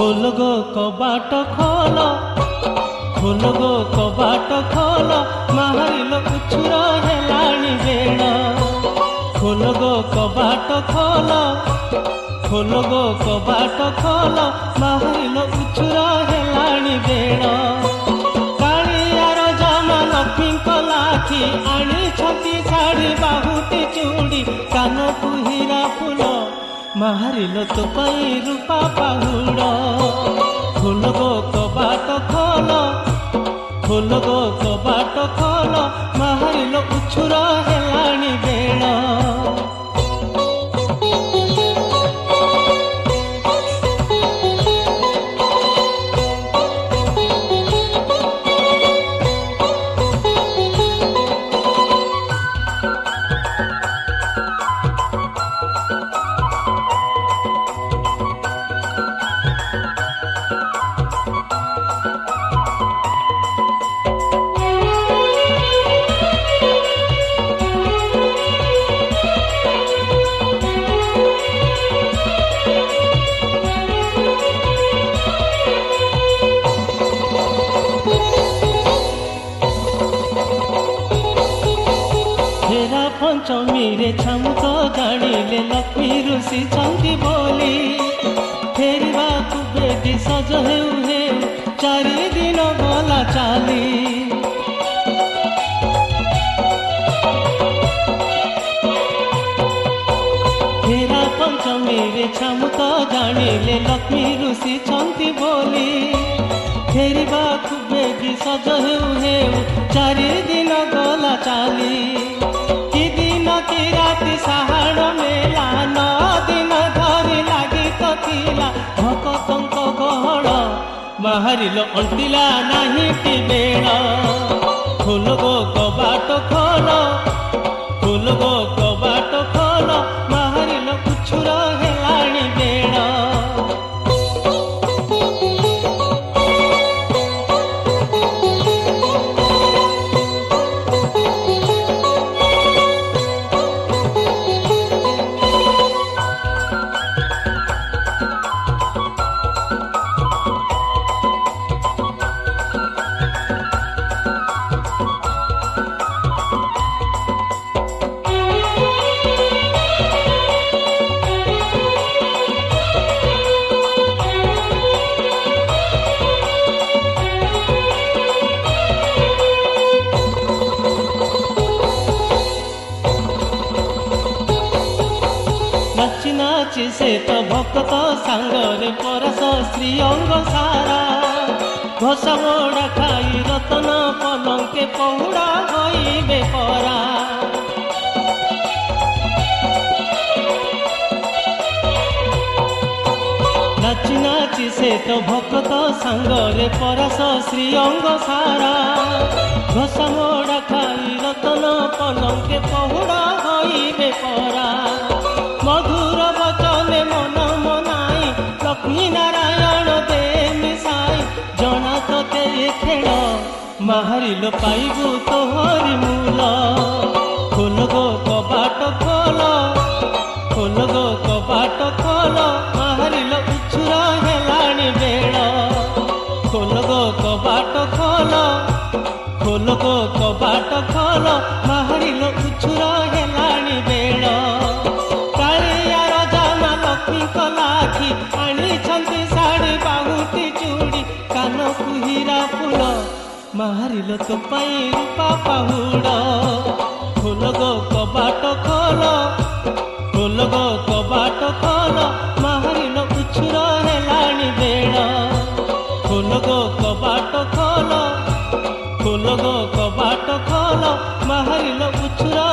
खोल गो कबाट खोल, खोल गो कबाट खोल, मारिल उछुर हेलाणी बेण। खोल गो कबाट खोल, खोल गो कबाट खोल, मारिल उछुर हेलाणी बेण। कालियार जमा लक्ष्मी लाखी आनी छती शाढ़ी बाहुटी चूड़ी कानकु हीरा फूल मारिल तो पाई रूपा पाहुड़। खोल गो कबाट खोल, खोल गो कबाट खोल, मारिल उछुर हेलाणी बेण। पंचमी रे छामु तो जानिले लक्ष्मी ऋषि छंती बोली। फेरवा बेटी सज हेउ हेउ चारि दिन गला चाली। फेरा पंचमी रे छामु तो जानिले लक्ष्मी ऋषि छंती बोली। फेरवा बेटी सज हेउ हेउ चारि दिन गला चाली। राति साहाण मेला 9 दिन धरी लागी तो थिला भक्तंक गहड़ मारिल अंटिला नाही कि बेण। खोल गो कबाट खोल, खोल गो कबाट खोल, मारिल उछुर हेलाणी बेण। नाची नाची से तो भक्त सांगरे परस श्री अंग सारा। घोषा मोड़ा खाई रतन पलंके पहुड़ा होइबे परा। नाची नाची से तो भक्त सांगरे परस श्री अंग सारा। घोषा मोड़ा खाई रतन पलंके पहुड़ा होइबे परा। मधुर वचने मन मनाई लक्ष्मी नारायण दे मिसाई। जना तोते खेल मारिल पाइबू तोहरी मूल। खोल गो कबाट खोल, खोल गो कबाट खोल, मारिल उछुर हेलाणी बेण। खोल गो कबाट खोल, खोल गो कबाट खोल, मारिल उछुर हेलाणी बेण। लाखी आनी छंती शाढ़ी बाहुटी चूड़ी कानकु हीरा फूल मारिल तो पाई रूपा पाहुड़। खोल गो कबाट खोल, खोल गो कबाट खोल, मारिल उछुर हेलाणी बेण। खोल गो कबाट खोल, खोल गो कबाट खोल, मारिल उछुर